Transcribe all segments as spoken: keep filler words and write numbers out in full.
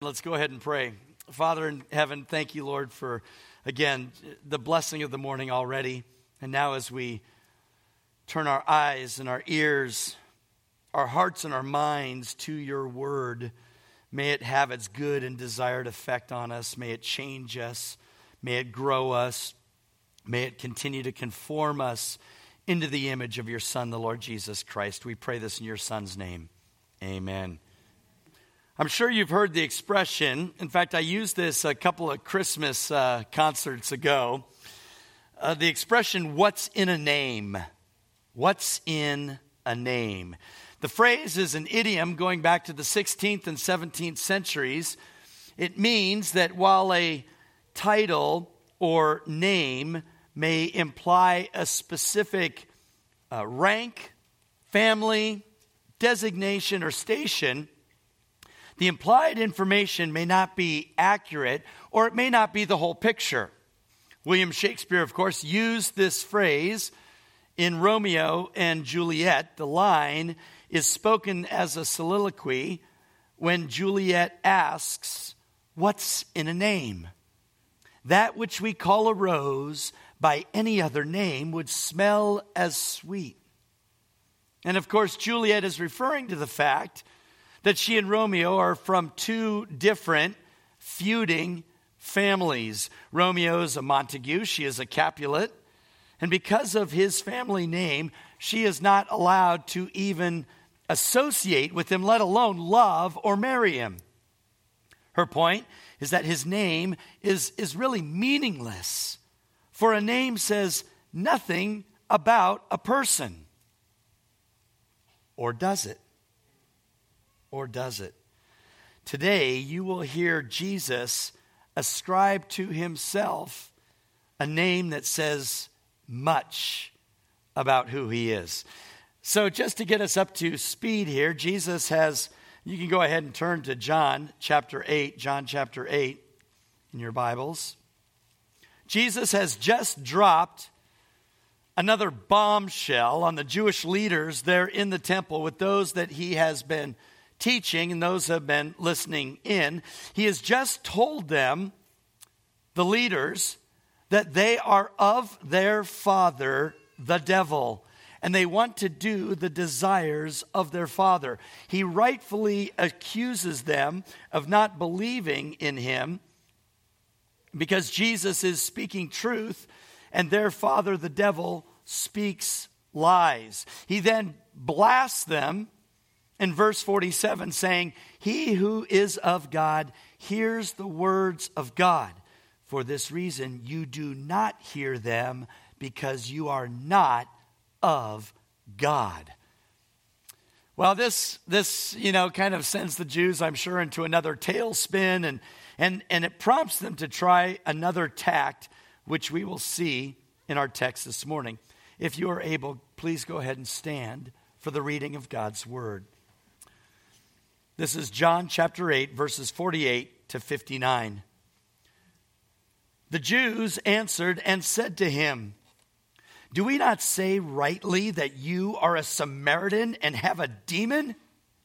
Let's go ahead and pray. Father in heaven, thank you, Lord, for, again, the blessing of the morning already. And now as we turn our eyes and our ears, our hearts and our minds to your word, may it have its good and desired effect on us. May it change us. May it grow us. May it continue to conform us into the image of your Son, the Lord Jesus Christ. We pray this in your Son's name. Amen. I'm sure you've heard the expression. In fact, I used this a couple of Christmas uh, concerts ago. Uh, the expression, what's in a name? What's in a name? The phrase is an idiom going back to the sixteenth and seventeenth centuries. It means that while a title or name may imply a specific uh, rank, family, designation, or station, the implied information may not be accurate, or it may not be the whole picture. William Shakespeare, of course, used this phrase in Romeo and Juliet. The line is spoken as a soliloquy when Juliet asks, "What's in a name? That which we call a rose by any other name would smell as sweet." And of course, Juliet is referring to the fact that she and Romeo are from two different feuding families. Romeo is a Montague, she is a Capulet, and because of his family name, she is not allowed to even associate with him, let alone love or marry him. Her point is that his name is, is really meaningless, for a name says nothing about a person. Or does it? Or does it? Today, you will hear Jesus ascribe to himself a name that says much about who he is. So just to get us up to speed here, Jesus has, you can go ahead and turn to John chapter eight, John chapter eight in your Bibles. Jesus has just dropped another bombshell on the Jewish leaders there in the temple with those that he has been teaching and those have been listening in. He has just told them, the leaders, that they are of their father, the devil, and they want to do the desires of their father. He rightfully accuses them of not believing in him because Jesus is speaking truth and their father, the devil, speaks lies. He then blasts them in verse forty-seven, saying, "He who is of God hears the words of God. For this reason you do not hear them, because you are not of God." Well, this, this you know, kind of sends the Jews, I'm sure, into another tailspin, and, and, and it prompts them to try another tact, which we will see in our text this morning. If you are able, please go ahead and stand for the reading of God's word. This is John chapter eight, verses forty-eight to fifty-nine. The Jews answered and said to him, "Do we not say rightly that you are a Samaritan and have a demon?"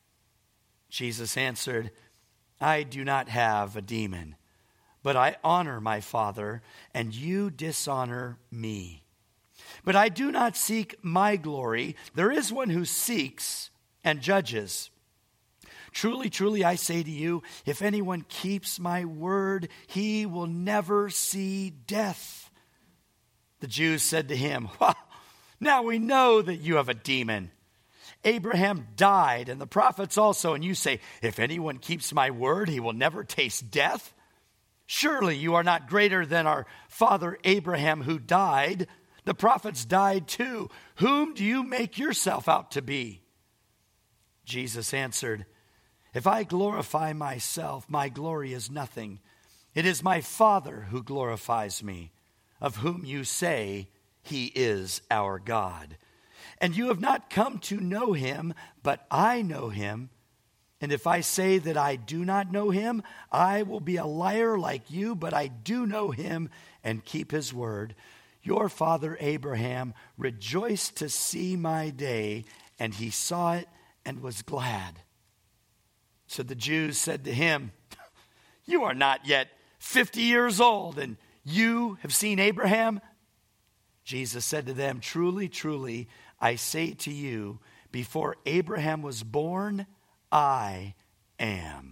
Jesus answered, "I do not have a demon, but I honor my Father, and you dishonor me. But I do not seek my glory. There is one who seeks and judges. Truly, truly, I say to you, if anyone keeps my word, he will never see death." The Jews said to him, "Well, now we know that you have a demon. Abraham died, and the prophets also, and you say, if anyone keeps my word, he will never taste death? Surely you are not greater than our father Abraham, who died. The prophets died too. Whom do you make yourself out to be?" Jesus answered, "If I glorify myself, my glory is nothing. It is my Father who glorifies me, of whom you say he is our God. And you have not come to know him, but I know him. And if I say that I do not know him, I will be a liar like you, but I do know him and keep his word. Your father Abraham rejoiced to see my day, and he saw it and was glad." So the Jews said to him, You are not yet fifty years old, and you have seen Abraham? Jesus said to them, truly, truly, I say to you, before Abraham was born, I am.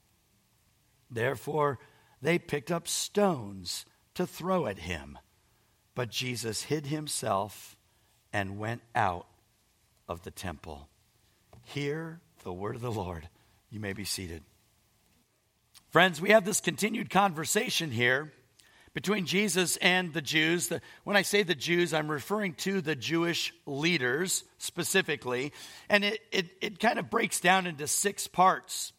Therefore, they picked up stones to throw at him. But Jesus hid himself and went out of the temple. Hear the word of the Lord. You may be seated. Friends, we have this continued conversation here between Jesus and the Jews. The, when I say the Jews, I'm referring to the Jewish leaders specifically. And it, it, it kind of breaks down into six parts.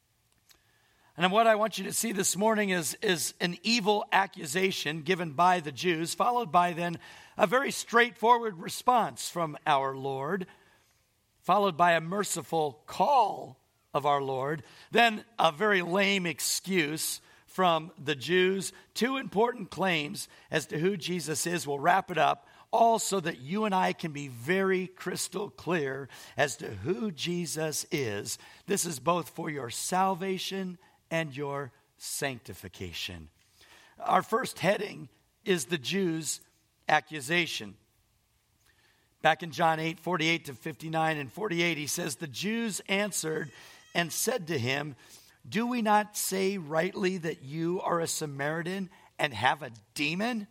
And what I want you to see this morning is, is an evil accusation given by the Jews, followed by then a very straightforward response from our Lord, followed by a merciful call of our Lord, then a very lame excuse from the Jews. Two important claims as to who Jesus is. We'll wrap it up, all so that you and I can be very crystal clear as to who Jesus is. This is both for your salvation and your sanctification. Our first heading is the Jews' accusation. Back in John eight, forty-eight to fifty-nine and forty-eight, he says, the Jews answered and said to him, do we not say rightly that you are a Samaritan and have a demon?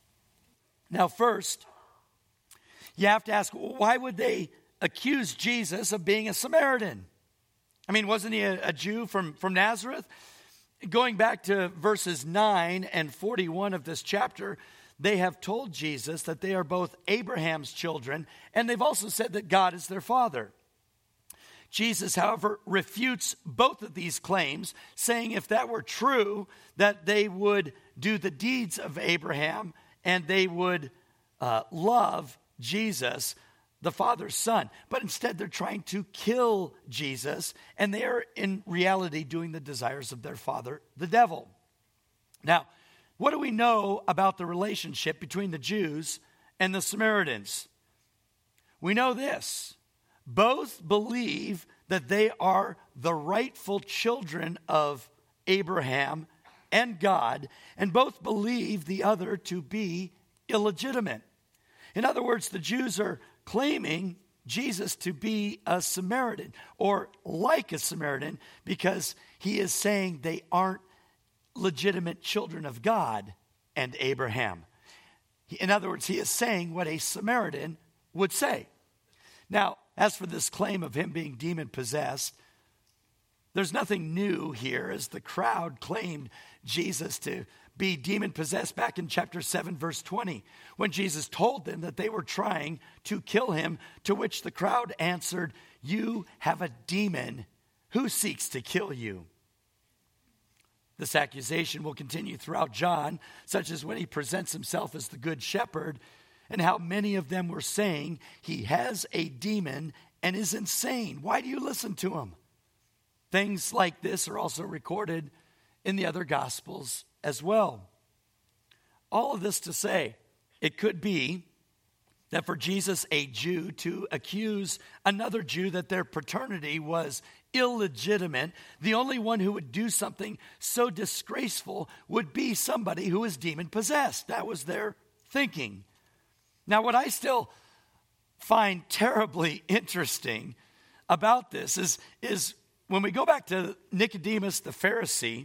Now first, you have to ask, why would they accuse Jesus of being a Samaritan? I mean, wasn't he a, a Jew from, from Nazareth? Going back to verses nine and forty-one of this chapter, they have told Jesus that they are both Abraham's children, and they've also said that God is their father. Jesus, however, refutes both of these claims, saying if that were true, that they would do the deeds of Abraham and they would uh, love Jesus, the Father's Son. But instead, they're trying to kill Jesus, and they are in reality doing the desires of their father, the devil. Now, what do we know about the relationship between the Jews and the Samaritans? We know this. Both believe that they are the rightful children of Abraham and God, and both believe the other to be illegitimate. In other words, the Jews are claiming Jesus to be a Samaritan or like a Samaritan because he is saying they aren't legitimate children of God and Abraham. In other words, he is saying what a Samaritan would say. Now, as for this claim of him being demon-possessed, there's nothing new here, as the crowd claimed Jesus to be demon-possessed back in chapter seven, verse twenty, when Jesus told them that they were trying to kill him, to which the crowd answered, you have a demon. Who seeks to kill you? This accusation will continue throughout John, such as when he presents himself as the good shepherd, and how many of them were saying he has a demon and is insane. Why do you listen to him? Things like this are also recorded in the other Gospels as well. All of this to say, it could be that for Jesus, a Jew, to accuse another Jew that their paternity was illegitimate, the only one who would do something so disgraceful would be somebody who is demon-possessed. That was their thinking. Now, what I still find terribly interesting about this is, is when we go back to Nicodemus the Pharisee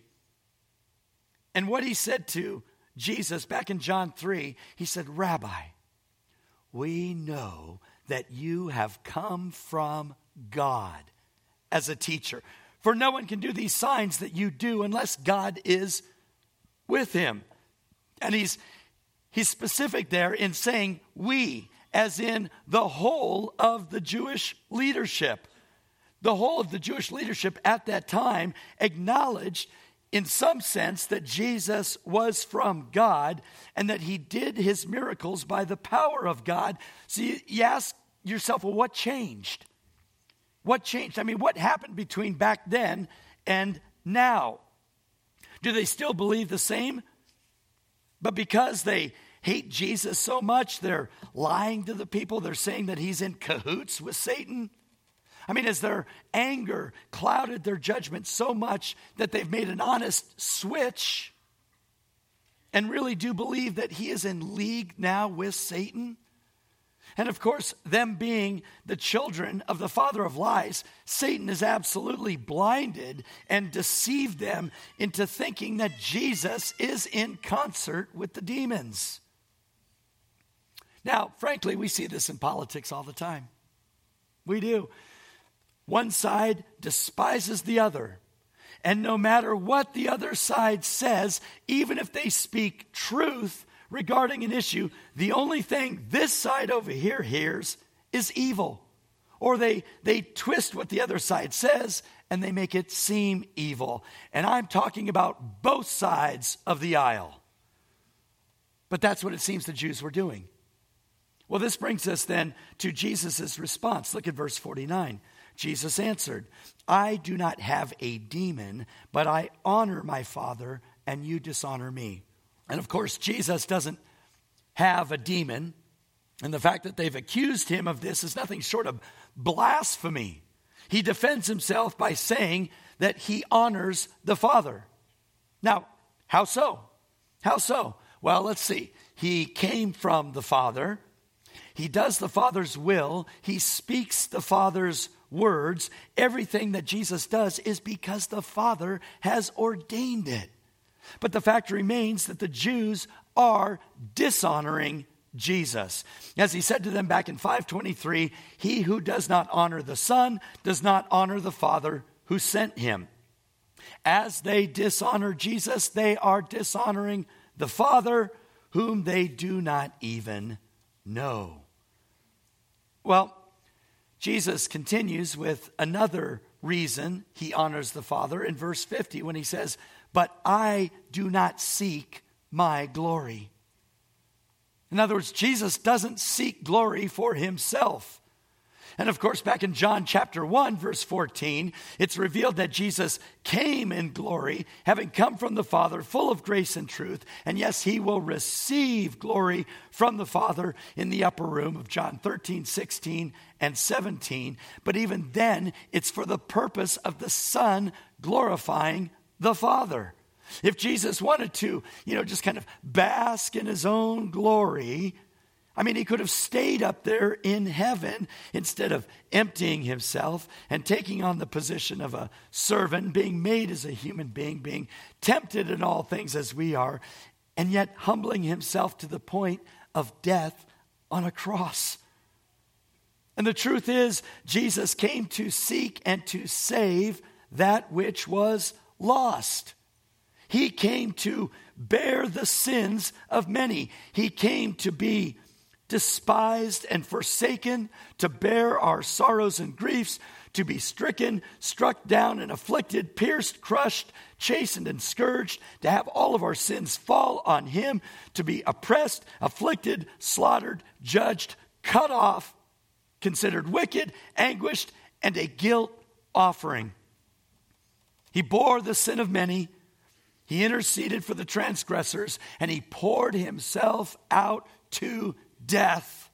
and what he said to Jesus back in John three, he said, Rabbi, we know that you have come from God as a teacher. For no one can do these signs that you do unless God is with him. And he's He's specific there in saying we, as in the whole of the Jewish leadership. The whole of the Jewish leadership at that time acknowledged in some sense that Jesus was from God and that he did his miracles by the power of God. So you, you ask yourself, well, what changed? What changed? I mean, what happened between back then and now? Do they still believe the same? But because they hate Jesus so much, they're lying to the people. They're saying that he's in cahoots with Satan. I mean, has their anger clouded their judgment so much that they've made an honest switch and really do believe that he is in league now with Satan? And of course, them being the children of the father of lies, Satan has absolutely blinded and deceived them into thinking that Jesus is in concert with the demons. Now, frankly, we see this in politics all the time. We do. One side despises the other. And no matter what the other side says, even if they speak truth regarding an issue, the only thing this side over here hears is evil. Or they, they twist what the other side says and they make it seem evil. And I'm talking about both sides of the aisle. But that's what it seems the Jews were doing. Well, this brings us then to Jesus' response. Look at verse forty-nine. Jesus answered, I do not have a demon, but I honor my Father, and you dishonor me. And of course, Jesus doesn't have a demon. And the fact that they've accused him of this is nothing short of blasphemy. He defends himself by saying that he honors the Father. Now, how so? How so? Well, let's see. He came from the Father. He does the Father's will. He speaks the Father's words. Everything that Jesus does is because the Father has ordained it. But the fact remains that the Jews are dishonoring Jesus. As he said to them back in five twenty-three, he who does not honor the Son does not honor the Father who sent him. As they dishonor Jesus, they are dishonoring the Father whom they do not even know. Well, Jesus continues with another reason he honors the Father in verse fifty when he says, but I do not seek my glory. In other words, Jesus doesn't seek glory for himself. And of course, back in John chapter one, verse fourteen, it's revealed that Jesus came in glory, having come from the Father, full of grace and truth. And yes, he will receive glory from the Father in the upper room of John thirteen, sixteen, and seventeen. But even then, it's for the purpose of the Son glorifying the Father. If Jesus wanted to, you know, just kind of bask in his own glory, I mean, he could have stayed up there in heaven instead of emptying himself and taking on the position of a servant, being made as a human being, being tempted in all things as we are, and yet humbling himself to the point of death on a cross. And the truth is, Jesus came to seek and to save that which was lost. He came to bear the sins of many. He came to be despised and forsaken, to bear our sorrows and griefs, to be stricken, struck down and afflicted, pierced, crushed, chastened and scourged, to have all of our sins fall on him, to be oppressed, afflicted, slaughtered, judged, cut off, considered wicked, anguished, and a guilt offering. He bore the sin of many. He interceded for the transgressors, and he poured himself out to death.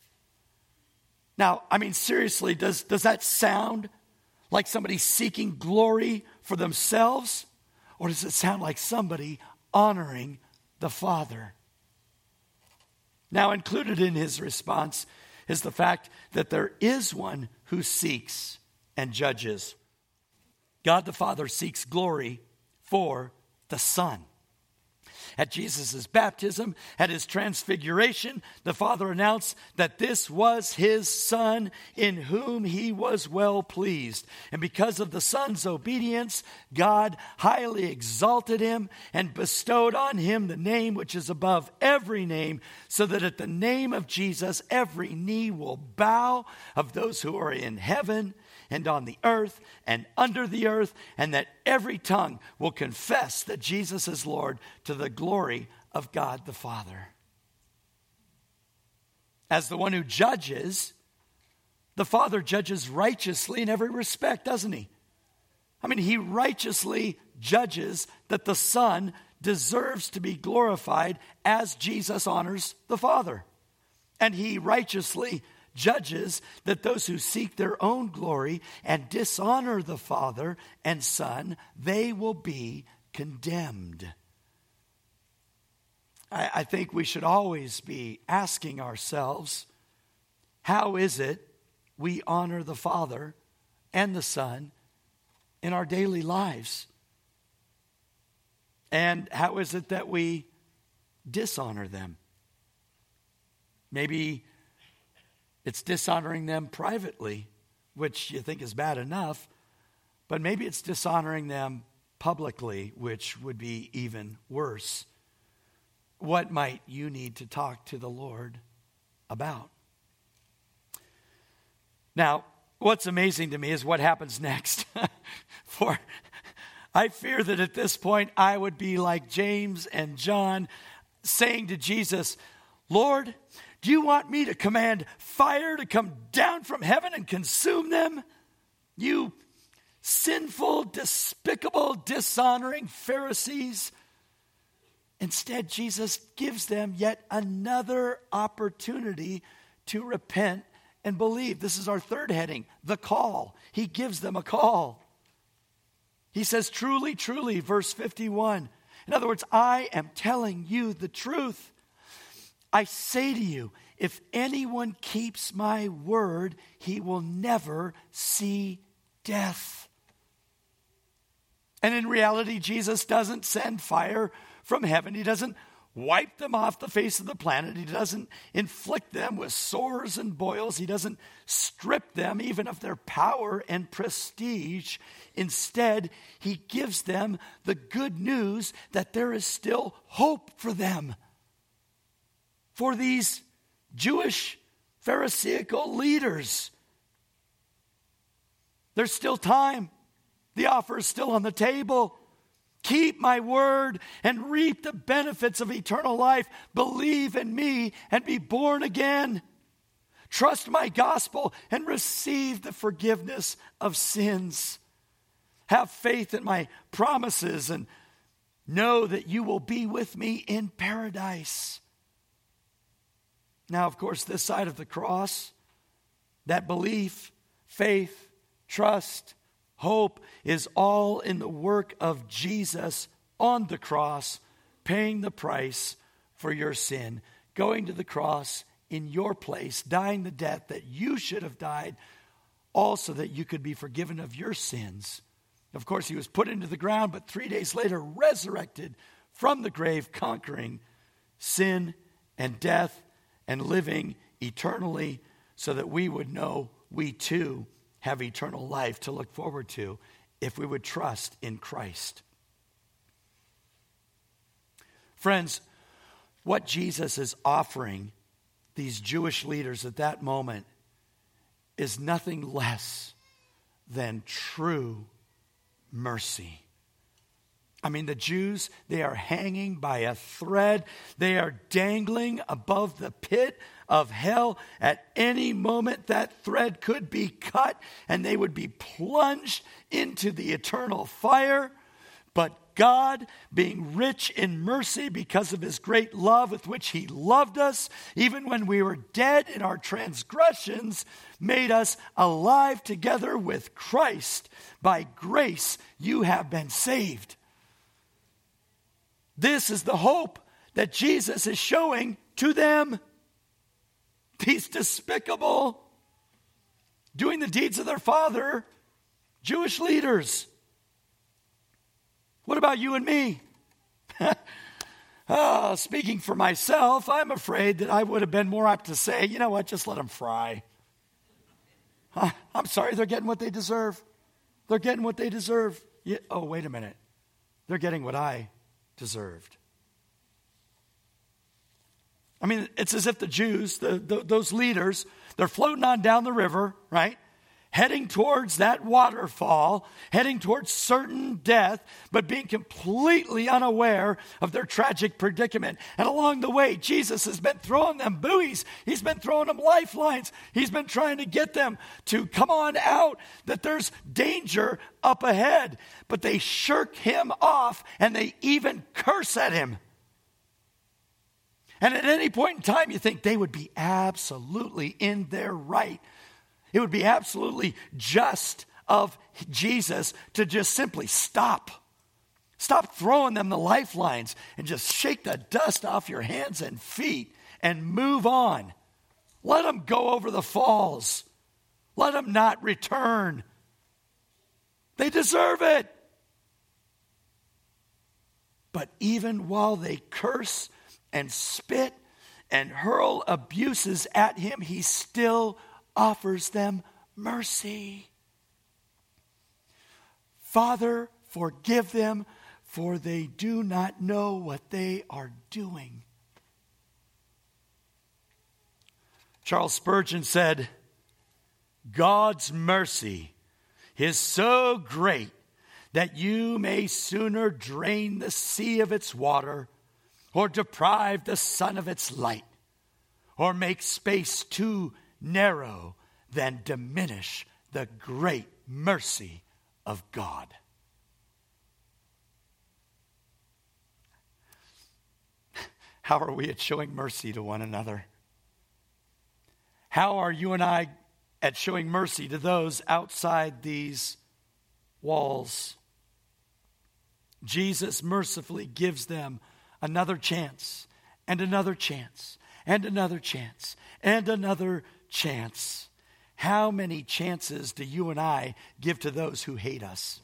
Now, I mean, seriously, does, does that sound like somebody seeking glory for themselves? Or does it sound like somebody honoring the Father? Now, included in his response is the fact that there is one who seeks and judges. God the Father seeks glory for the Son. At Jesus' baptism, at his transfiguration, the Father announced that this was his Son in whom he was well pleased. And because of the Son's obedience, God highly exalted him and bestowed on him the name which is above every name, so that at the name of Jesus every knee will bow, of those who are in heaven and on the earth and under the earth, and that every tongue will confess that Jesus is Lord, to the glory of God the Father. As the one who judges, the Father judges righteously in every respect, doesn't he? I mean, he righteously judges that the Son deserves to be glorified as Jesus honors the Father. And he righteously judges that those who seek their own glory and dishonor the Father and Son, they will be condemned. I, I think we should always be asking ourselves, how is it we honor the Father and the Son in our daily lives? And how is it that we dishonor them? Maybe it's dishonoring them privately, which you think is bad enough, but maybe it's dishonoring them publicly, which would be even worse. What might you need to talk to the Lord about? Now, what's amazing to me is what happens next. For I fear that at this point I would be like James and John saying to Jesus, Lord, do you want me to command fire to come down from heaven and consume them? You sinful, despicable, dishonoring Pharisees. Instead, Jesus gives them yet another opportunity to repent and believe. This is our third heading, the call. He gives them a call. He says, truly, truly, verse fifty-one. In other words, I am telling you the truth. I say to you, if anyone keeps my word, he will never see death. And in reality, Jesus doesn't send fire from heaven. He doesn't wipe them off the face of the planet. He doesn't inflict them with sores and boils. He doesn't strip them even of their power and prestige. Instead, he gives them the good news that there is still hope for them. For these Jewish Pharisaical leaders, there's still time. The offer is still on the table. Keep my word and reap the benefits of eternal life. Believe in me and be born again. Trust my gospel and receive the forgiveness of sins. Have faith in my promises and know that you will be with me in paradise. Now, of course, this side of the cross, that belief, faith, trust, hope is all in the work of Jesus on the cross, paying the price for your sin, going to the cross in your place, dying the death that you should have died, also that you could be forgiven of your sins. Of course, he was put into the ground, but three days later resurrected from the grave, conquering sin and death and living eternally so that we would know we too have eternal life to look forward to if we would trust in Christ. Friends, what Jesus is offering these Jewish leaders at that moment is nothing less than true mercy. I mean, the Jews, they are hanging by a thread. They are dangling above the pit of hell. At any moment, that thread could be cut and they would be plunged into the eternal fire. But God, being rich in mercy because of his great love with which he loved us, even when we were dead in our transgressions, made us alive together with Christ. By grace, you have been saved. This is the hope that Jesus is showing to them. These despicable, doing the deeds of their father, Jewish leaders. What about you and me? oh, speaking for myself, I'm afraid that I would have been more apt to say, you know what, just let them fry. Huh? I'm sorry, they're getting what they deserve. They're getting what they deserve. Yeah, oh, wait a minute. They're getting what I deserved. I mean, it's as if the Jews, the, the, those leaders, they're floating on down the river, right? Heading towards that waterfall, heading towards certain death, but being completely unaware of their tragic predicament. And along the way, Jesus has been throwing them buoys. He's been throwing them lifelines. He's been trying to get them to come on out, that there's danger up ahead. But they shirk him off, and they even curse at him. And at any point in time, you think they would be absolutely in their right. It would be absolutely just of Jesus to just simply stop. Stop throwing them the lifelines and just shake the dust off your hands and feet and move on. Let them go over the falls. Let them not return. They deserve it. But even while they curse and spit and hurl abuses at him, he still offers them mercy. Father, forgive them, for they do not know what they are doing. Charles Spurgeon said, God's mercy is so great that you may sooner drain the sea of its water, or deprive the sun of its light, or make space too narrow than diminish the great mercy of God. How are we at showing mercy to one another? How are you and I at showing mercy to those outside these walls? Jesus mercifully gives them another chance, and another chance, and another chance, and another chance. How many chances do you and I give to those who hate us?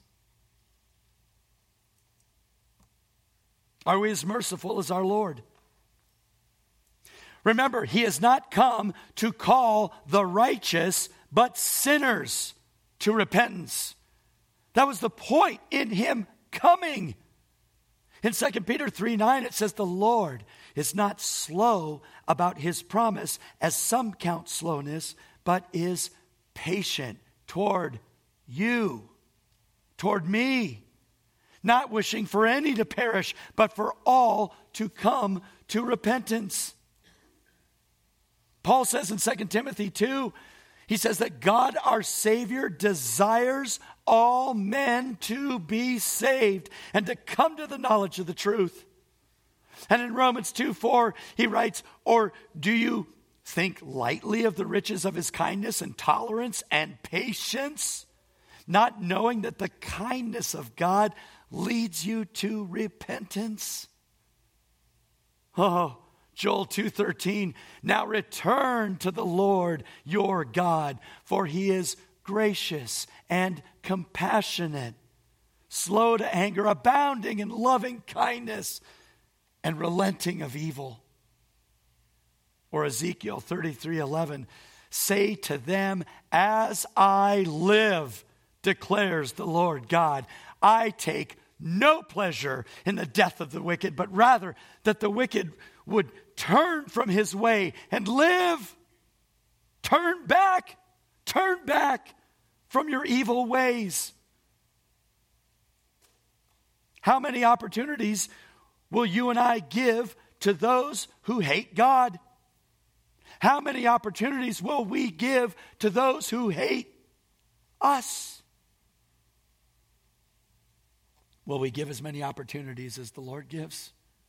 Are we as merciful as our Lord? Remember, he has not come to call the righteous, but sinners to repentance. That was the point in him coming. In Second Peter three nine, it says, the Lord is not slow about his promise, as some count slowness, but is patient toward you, toward me, not wishing for any to perish, but for all to come to repentance. Paul says in Second Timothy two, he says that God our Savior desires all men to be saved and to come to the knowledge of the truth. And in Romans two four, he writes, or do you think lightly of the riches of his kindness and tolerance and patience, not knowing that the kindness of God leads you to repentance? Oh, Joel two thirteen, now return to the Lord your God, for he is gracious and compassionate, slow to anger, abounding in loving kindness, and relenting of evil. Or Ezekiel thirty-three eleven, say to them, as I live, declares the Lord God, I take no pleasure in the death of the wicked, but rather that the wicked would turn from his way and live. Turn back, turn back from your evil ways. How many opportunities will you and I give to those who hate God? How many opportunities will we give to those who hate us? Will we give as many opportunities as the Lord gives?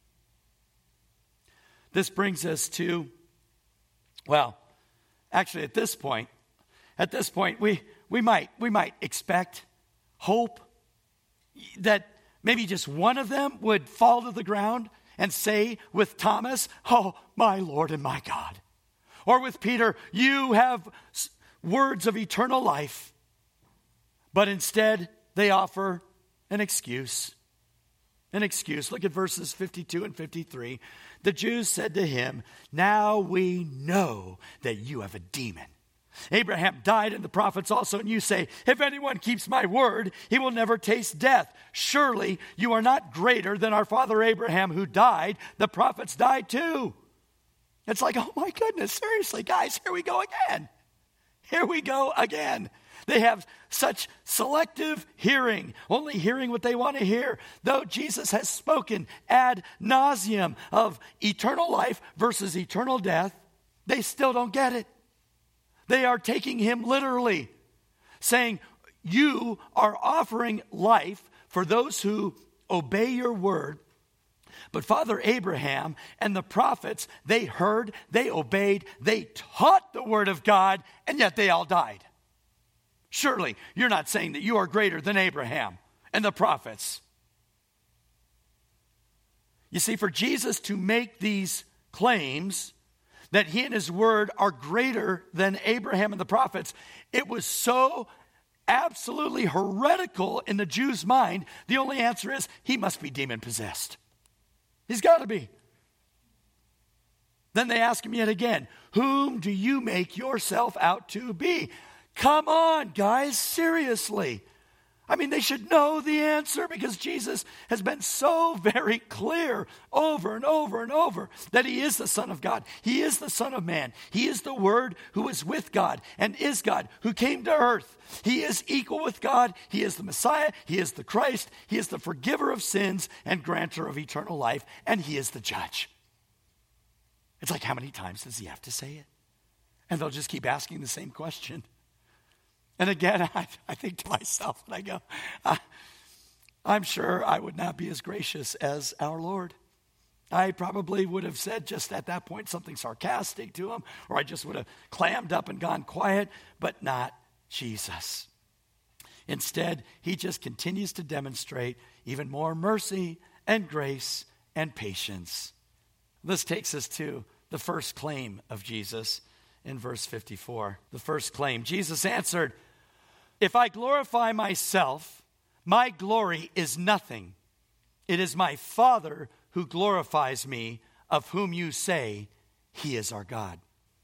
This brings us to, well, actually at this point, at this point, we, we might we might expect, hope that maybe just one of them would fall to the ground and say with Thomas, oh, my Lord and my God. Or with Peter, you have words of eternal life. But instead, they offer an excuse. An excuse. Look at verses fifty-two and fifty-three. The Jews said to him, now we know that you have a demon. Abraham died and the prophets also, and you say, if anyone keeps my word, he will never taste death. Surely you are not greater than our father Abraham, who died. The prophets died too. It's like, oh my goodness, seriously, guys, here we go again. Here we go again. They have such selective hearing, only hearing what they want to hear. Though Jesus has spoken ad nauseum of eternal life versus eternal death, they still don't get it. They are taking him literally, saying, you are offering life for those who obey your word, But Father Abraham and the prophets, they heard, they obeyed, they taught the word of God, and yet they all died. Surely you're not saying that you are greater than Abraham and the prophets. You see, for Jesus to make these claims that he and his word are greater than Abraham and the prophets, it was so absolutely heretical in the Jews' mind. The only answer is he must be demon-possessed. He's got to be. Then they ask him yet again, whom do you make yourself out to be? Come on, guys, seriously. I mean, they should know the answer because Jesus has been so very clear over and over and over that he is the Son of God. He is the Son of Man. He is the Word who is with God and is God, who came to earth. He is equal with God. He is the Messiah. He is the Christ. He is the forgiver of sins and grantor of eternal life. And he is the judge. It's like, how many times does he have to say it? And they'll just keep asking the same question. And again, I, I think to myself, and I go, I, I'm sure I would not be as gracious as our Lord. I probably would have said just at that point something sarcastic to him, or I just would have clammed up and gone quiet, but not Jesus. Instead, he just continues to demonstrate even more mercy and grace and patience. This takes us to the first claim of Jesus in verse fifty-four. The first claim, Jesus answered, if I glorify myself, my glory is nothing. It is my Father who glorifies me, of whom you say he is our God.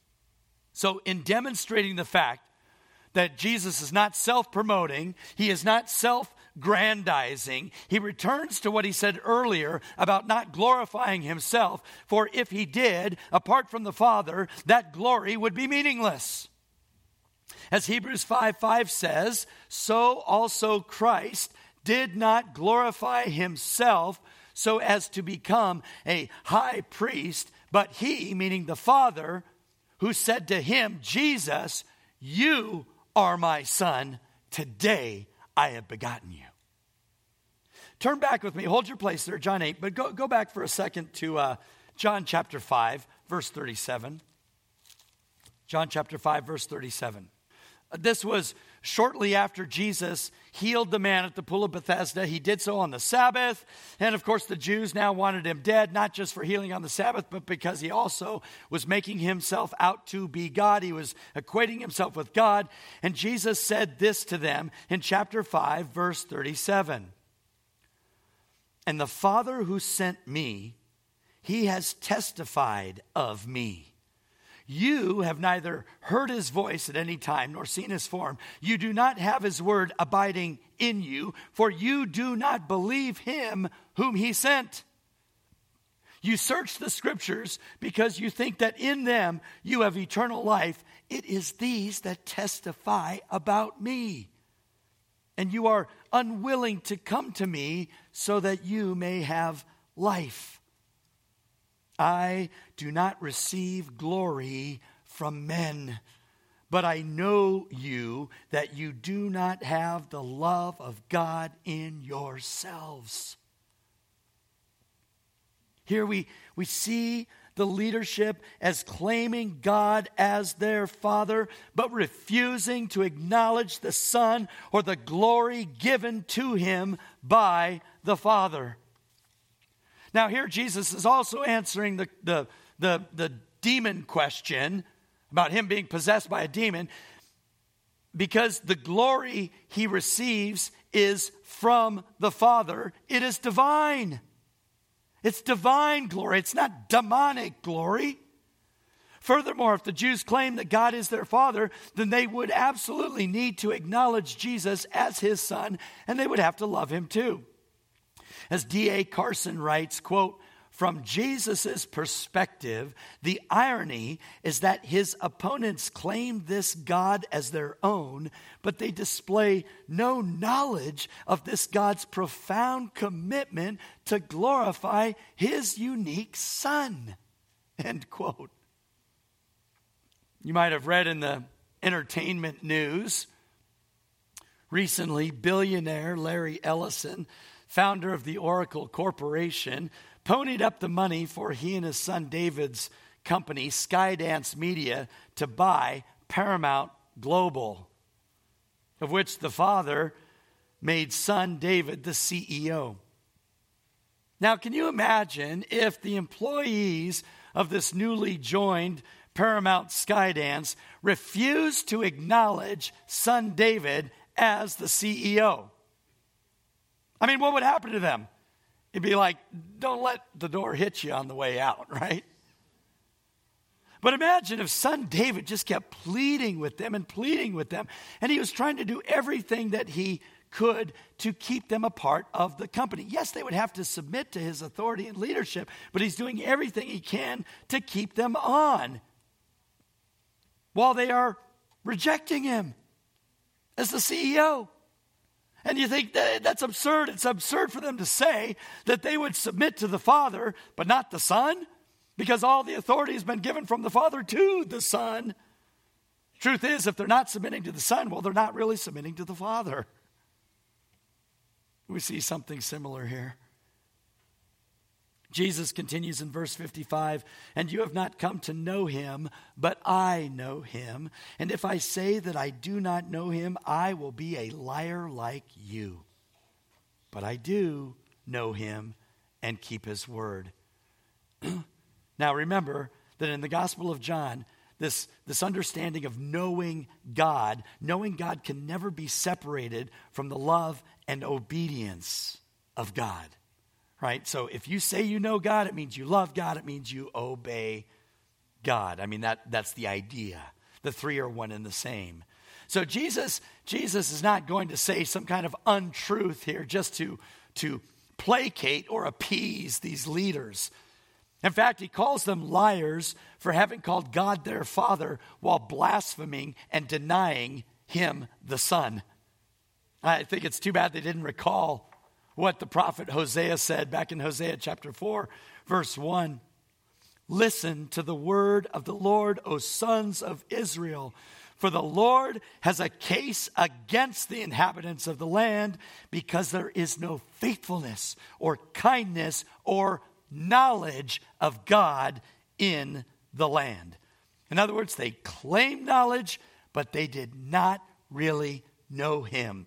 So in demonstrating the fact that Jesus is not self-promoting, he is not self-grandizing, he returns to what he said earlier about not glorifying himself, for if he did, apart from the Father, that glory would be meaningless. As Hebrews five five says, so also Christ did not glorify himself so as to become a high priest, but he, meaning the Father, who said to him, Jesus, you are my son, today I have begotten you. Turn back with me, hold your place there, John eight, but go, go back for a second to uh, John chapter five, verse thirty-seven. John chapter five, verse thirty-seven. This was shortly after Jesus healed the man at the pool of Bethesda. He did so on the Sabbath. And of course, the Jews now wanted him dead, not just for healing on the Sabbath, but because he also was making himself out to be God. He was equating himself with God. And Jesus said this to them in chapter five, verse thirty-seven. And the Father who sent me, he has testified of me. You have neither heard his voice at any time nor seen his form. You do not have his word abiding in you, for you do not believe him whom he sent. You search the scriptures because you think that in them you have eternal life. It is these that testify about me. And you are unwilling to come to me so that you may have life. I do not receive glory from men, but I know you that you do not have the love of God in yourselves. Here we, we see the leadership as claiming God as their Father, but refusing to acknowledge the Son or the glory given to him by the Father. Now here Jesus is also answering the, the, the, the demon question about him being possessed by a demon, because the glory he receives is from the Father. It is divine. It's divine glory. It's not demonic glory. Furthermore, if the Jews claim that God is their Father, then they would absolutely need to acknowledge Jesus as his Son, and they would have to love him too. As D A Carson writes, quote, from Jesus' perspective, the irony is that his opponents claim this God as their own, but they display no knowledge of this God's profound commitment to glorify his unique Son, end quote. You might have read in the entertainment news recently, billionaire Larry Ellison founder of the Oracle Corporation, ponied up the money for he and his son David's company, Skydance Media, to buy Paramount Global, of which the father made son David the C E O. Now, can you imagine if the employees of this newly joined Paramount Skydance refused to acknowledge son David as the C E O? I mean, what would happen to them? It'd be like, don't let the door hit you on the way out, right? But imagine if son David just kept pleading with them and pleading with them, and he was trying to do everything that he could to keep them a part of the company. Yes, they would have to submit to his authority and leadership, but he's doing everything he can to keep them on while they are rejecting him as the C E O. And you think that that's absurd. It's absurd for them to say that they would submit to the Father, but not the Son, because all the authority has been given from the Father to the Son. Truth is, if they're not submitting to the Son, well, they're not really submitting to the Father. We see something similar here. Jesus continues in verse fifty-five, and you have not come to know him, but I know him. And if I say that I do not know him, I will be a liar like you. But I do know him and keep his word. Now remember that in the Gospel of John, this, this understanding of knowing God, knowing God can never be separated from the love and obedience of God. Right? So if you say you know God, it means you love God. It means you obey God. I mean, that, that's the idea. The three are one and the same. So Jesus, Jesus is not going to say some kind of untruth here just to, to placate or appease these leaders. In fact, he calls them liars for having called God their Father while blaspheming and denying him the Son. I think it's too bad they didn't recall what the prophet Hosea said back in Hosea chapter four, verse one. Listen to the word of the Lord, O sons of Israel. For the Lord has a case against the inhabitants of the land because there is no faithfulness or kindness or knowledge of God in the land. In other words, they claim knowledge, but they did not really know him.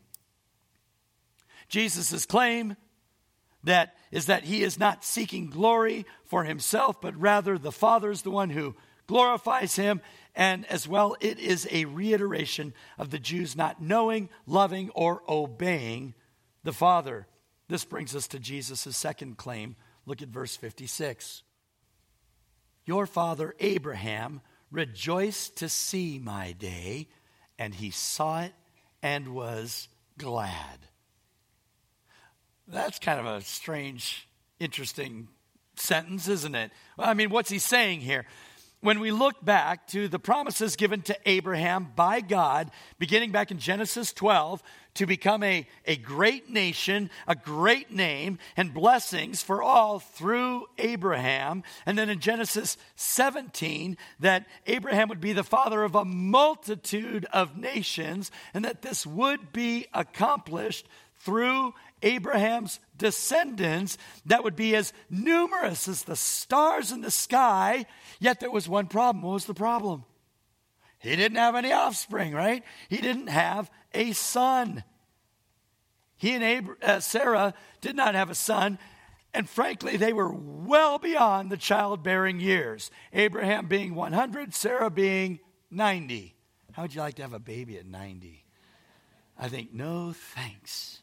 Jesus' claim that is that he is not seeking glory for himself, but rather the Father is the one who glorifies him. And as well, it is a reiteration of the Jews not knowing, loving, or obeying the Father. This brings us to Jesus' second claim. Look at verse fifty-six. Your father Abraham rejoiced to see my day, and he saw it and was glad. That's kind of a strange, interesting sentence, isn't it? Well, I mean, what's he saying here? When we look back to the promises given to Abraham by God, beginning back in Genesis twelve, to become a, a great nation, a great name, and blessings for all through Abraham. And then in Genesis seventeen, that Abraham would be the father of a multitude of nations, and that this would be accomplished through Abraham's descendants that would be as numerous as the stars in the sky. Yet there was one problem. What was the problem? He didn't have any offspring, right? He didn't have a son. He and Ab- uh, Sarah did not have a son. And frankly, they were well beyond the childbearing years. Abraham being one hundred, Sarah being ninety. How would you like to have a baby at ninety? I think, no thanks.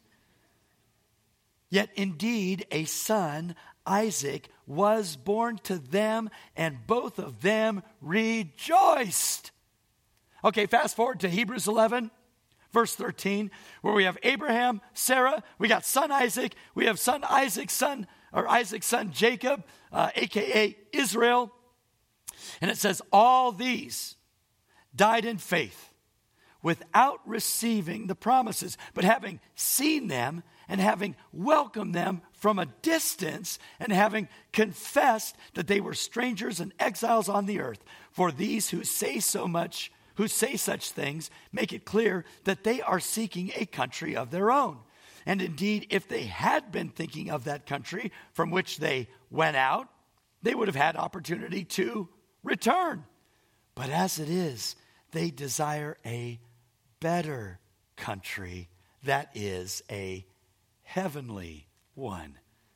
Yet indeed a son, Isaac, was born to them, and both of them rejoiced. Okay, fast forward to Hebrews eleven, verse thirteen, where we have Abraham, Sarah, we got son Isaac, we have son Isaac's son, or Isaac's son Jacob, uh, a k a. Israel. And it says, all these died in faith without receiving the promises, but having seen them and having welcomed them from a distance and having confessed that they were strangers and exiles on the earth. For these who say so much, who say such things, make it clear that they are seeking a country of their own. And indeed, if they had been thinking of that country from which they went out, they would have had opportunity to return. But as it is, they desire a better country, that is a heavenly one.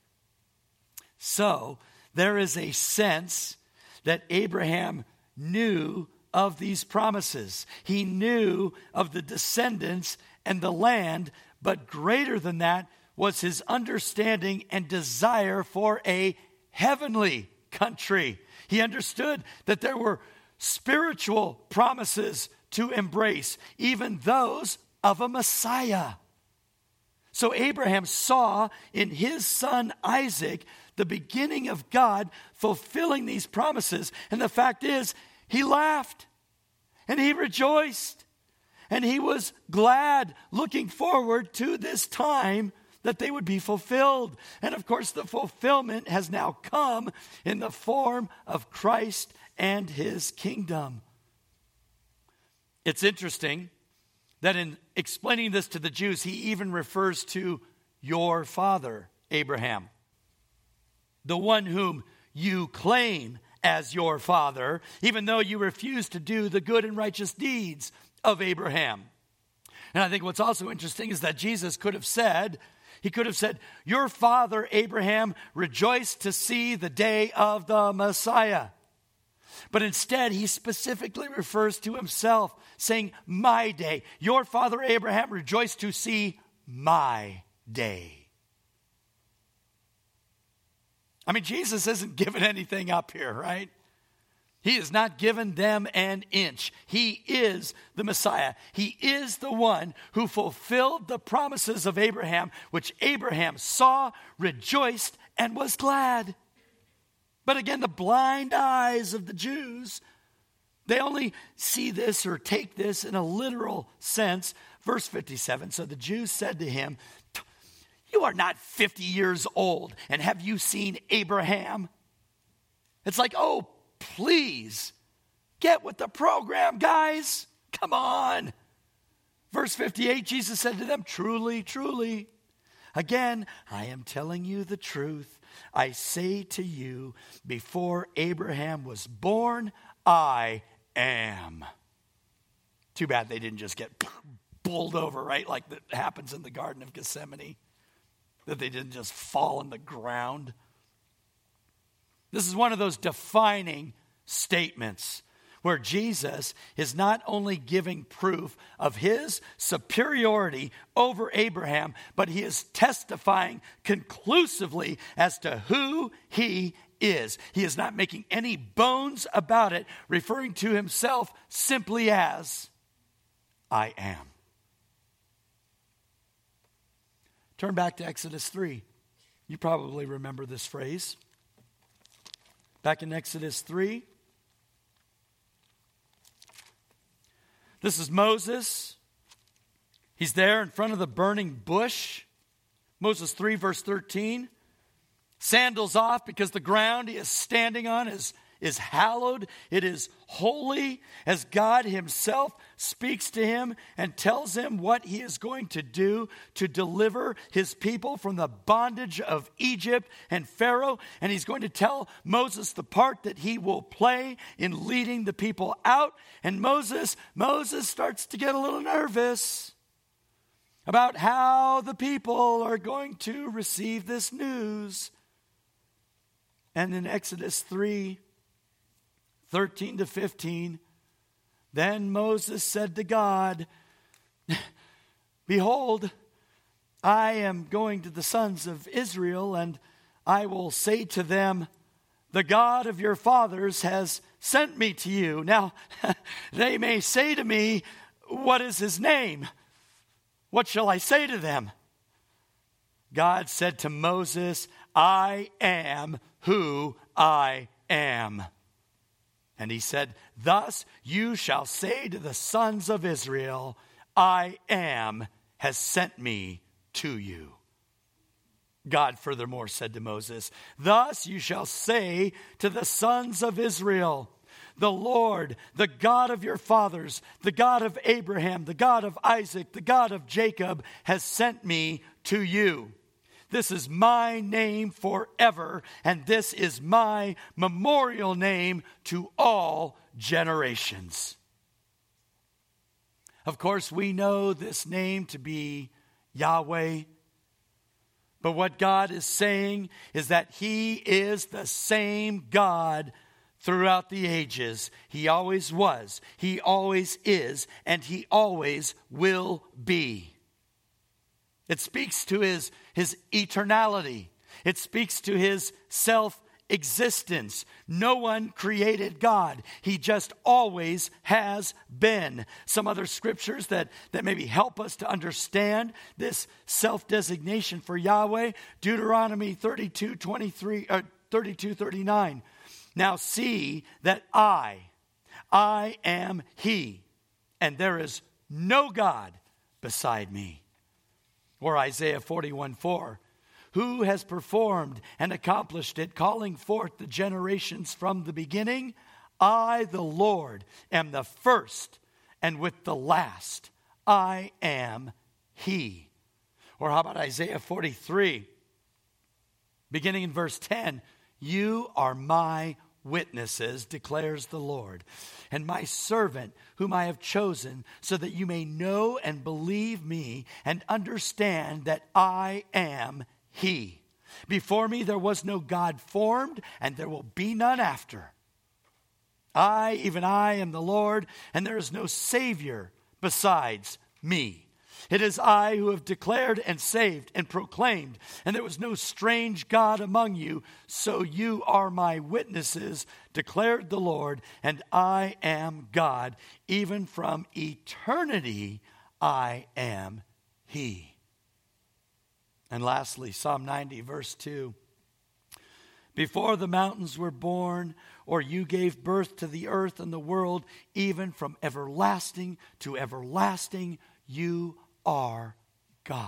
So there is a sense that Abraham knew of these promises. He knew of the descendants and the land, but greater than that was his understanding and desire for a heavenly country. He understood that there were spiritual promises to embrace, even those of a Messiah. So Abraham saw in his son Isaac the beginning of God fulfilling these promises. And the fact is, he laughed and he rejoiced and he was glad, looking forward to this time that they would be fulfilled. And of course, the fulfillment has now come in the form of Christ and his kingdom. It's interesting that in explaining this to the Jews, he even refers to your father, Abraham, the one whom you claim as your father, even though you refuse to do the good and righteous deeds of Abraham. And I think what's also interesting is that Jesus could have said, he could have said, your father Abraham rejoiced to see the day of the Messiah. But instead, he specifically refers to himself, saying, my day. Your father Abraham rejoiced to see my day. I mean, Jesus isn't giving anything up here, right? He has not given them an inch. He is the Messiah. He is the one who fulfilled the promises of Abraham, which Abraham saw, rejoiced, and was glad. But again, the blind eyes of the Jews, they only see this or take this in a literal sense. Verse fifty-seven, so the Jews said to him, you are not fifty years old, and have you seen Abraham? It's like, oh, please, get with the program, guys. Come on. Verse fifty-eight, Jesus said to them, truly, truly, again, I am telling you the truth. I say to you, before Abraham was born, I am. Too bad they didn't just get bowled over, right? Like that happens in the Garden of Gethsemane. That they didn't just fall on the ground. This is one of those defining statements where Jesus is not only giving proof of his superiority over Abraham, but he is testifying conclusively as to who he is. He is not making any bones about it, referring to himself simply as, I am. Turn back to Exodus three. You probably remember this phrase. Back in Exodus three. This is Moses. He's there in front of the burning bush. Moses three, verse thirteen. Sandals off because the ground he is standing on is, is hallowed. It is holy, as God himself speaks to him and tells him what he is going to do to deliver his people from the bondage of Egypt and Pharaoh. And he's going to tell Moses the part that he will play in leading the people out. And Moses, Moses starts to get a little nervous about how the people are going to receive this news. And in Exodus three, thirteen to fifteen, then Moses said to God, behold, I am going to the sons of Israel, and I will say to them, the God of your fathers has sent me to you. Now, they may say to me, what is his name? What shall I say to them? God said to Moses, I am who I am. And he said, thus you shall say to the sons of Israel, I am has sent me to you. God furthermore said to Moses, thus you shall say to the sons of Israel, the Lord, the God of your fathers, the God of Abraham, the God of Isaac, the God of Jacob, has sent me to you. This is my name forever, and this is my memorial name to all generations. Of course, we know this name to be Yahweh. But what God is saying is that He is the same God throughout the ages. He always was, He always is, and He always will be. It speaks to His, his eternality. It speaks to His self-existence. No one created God. He just always has been. Some other scriptures that, that maybe help us to understand this self-designation for Yahweh. Deuteronomy thirty-two twenty-three, uh, thirty-two thirty-nine. Now see that I, I am He, and there is no God beside me. Or Isaiah forty-one four. Who has performed and accomplished it, calling forth the generations from the beginning? I, the Lord, am the first, and with the last, I am He. Or how about Isaiah forty-three, beginning in verse ten? You are my witnesses, declares the Lord, and my servant whom I have chosen, so that you may know and believe me and understand that I am He. Before me there was no God formed, and there will be none after. I, even I, am the Lord, and there is no Savior besides me. It is I who have declared and saved and proclaimed, and there was no strange God among you, so you are my witnesses, declared the Lord, and I am God. Even from eternity I am He. And lastly, Psalm ninety, verse two. Before the mountains were born, or you gave birth to the earth and the world, even from everlasting to everlasting, you are God.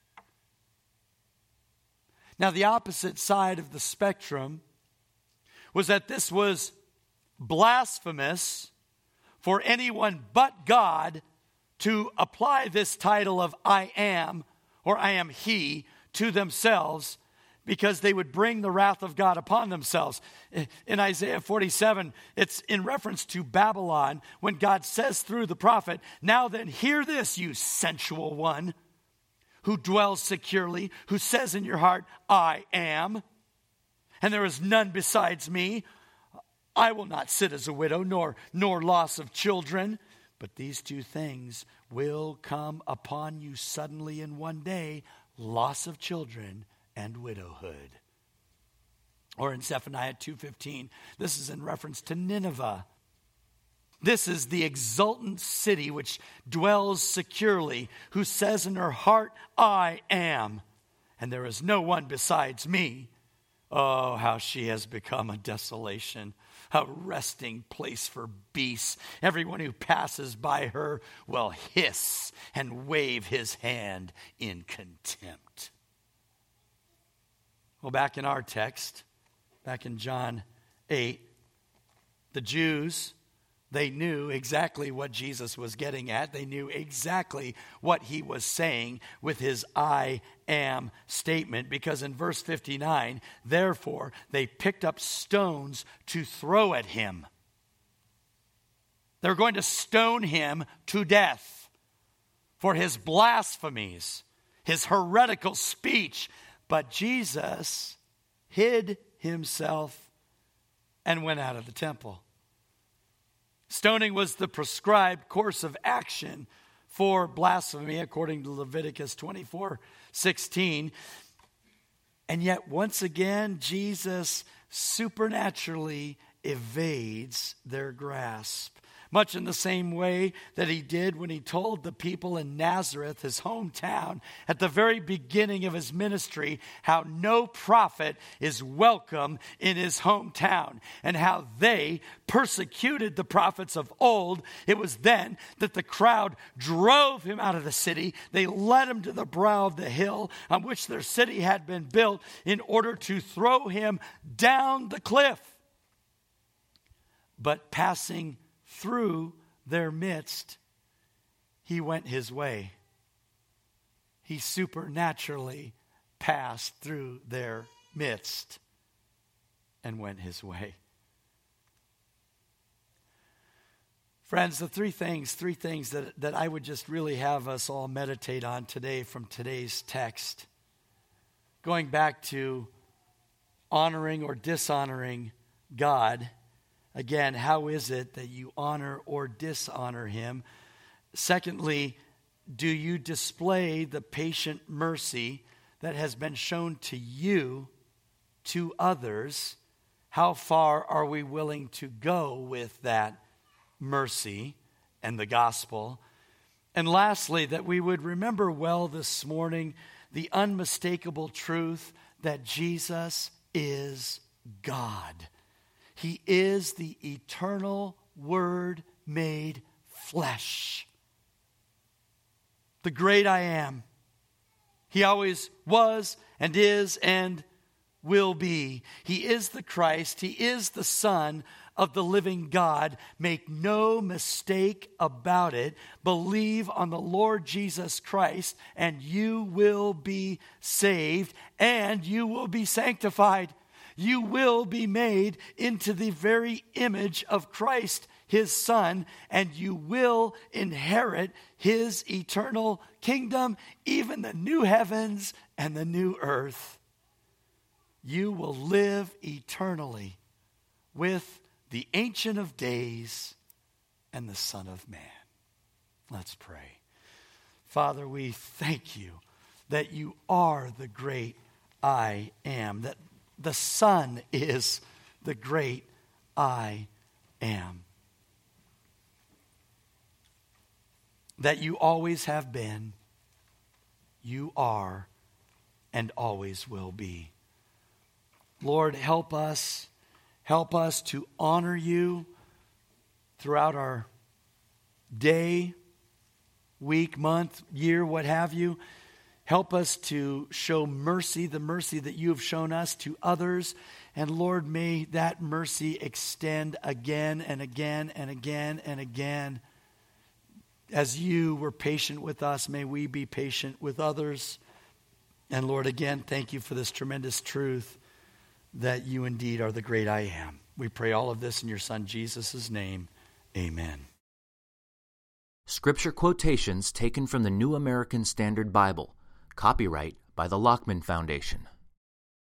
Now, the opposite side of the spectrum was that this was blasphemous for anyone but God to apply this title of I am, or I am He, to themselves, because they would bring the wrath of God upon themselves. In Isaiah forty-seven, it's in reference to Babylon, when God says through the prophet, now then hear this, you sensual one, who dwells securely, who says in your heart, I am, and there is none besides me. I will not sit as a widow, nor, nor loss of children. But these two things will come upon you suddenly in one day, loss of children and widowhood. Or in Zephaniah two fifteen, this is in reference to Nineveh. This is the exultant city which dwells securely, who says in her heart, I am, and there is no one besides me. Oh, how she has become a desolation, a resting place for beasts. Everyone who passes by her will hiss and wave his hand in contempt. Well, back in our text, back in John eight, the Jews, they knew exactly what Jesus was getting at. They knew exactly what he was saying with his I am statement, because in verse fifty-nine, therefore, they picked up stones to throw at him. They're going to stone him to death for his blasphemies, his heretical speech. But Jesus hid himself and went out of the temple. Stoning was the prescribed course of action for blasphemy, according to Leviticus twenty-four sixteen. And yet, once again, Jesus supernaturally evades their grasp, much in the same way that he did when he told the people in Nazareth, his hometown, at the very beginning of his ministry, how no prophet is welcome in his hometown, and how they persecuted the prophets of old. It was then that the crowd drove him out of the city. They led him to the brow of the hill on which their city had been built, in order to throw him down the cliff. but passing through their midst, he went his way. He supernaturally passed through their midst and went his way. Friends, the three things, three things that, that I would just really have us all meditate on today from today's text. Going back to honoring or dishonoring God. Again, how is it that you honor or dishonor him? Secondly, do you display the patient mercy that has been shown to you, to others? How far are we willing to go with that mercy and the gospel? And lastly, that we would remember well this morning the unmistakable truth that Jesus is God. He is the eternal Word made flesh. The great I am. He always was and is and will be. He is the Christ. He is the Son of the living God. Make no mistake about it. Believe on the Lord Jesus Christ and you will be saved and you will be sanctified. You will be made into the very image of Christ, his Son, and you will inherit his eternal kingdom, even the new heavens and the new earth. You will live eternally with the Ancient of Days and the Son of Man. Let's pray. Father, we thank you that you are the great I am, that the Son is the great I am. That you always have been, you are, and always will be. Lord, help us, help us to honor you throughout our day, week, month, year, what have you. Help us to show mercy, the mercy that you have shown us to others. And Lord, may that mercy extend again and again and again and again. As you were patient with us, may we be patient with others. And Lord, again, thank you for this tremendous truth that you indeed are the great I am. We pray all of this in your Son Jesus' name. Amen. Scripture quotations taken from the New American Standard Bible. Copyright by the Lockman Foundation.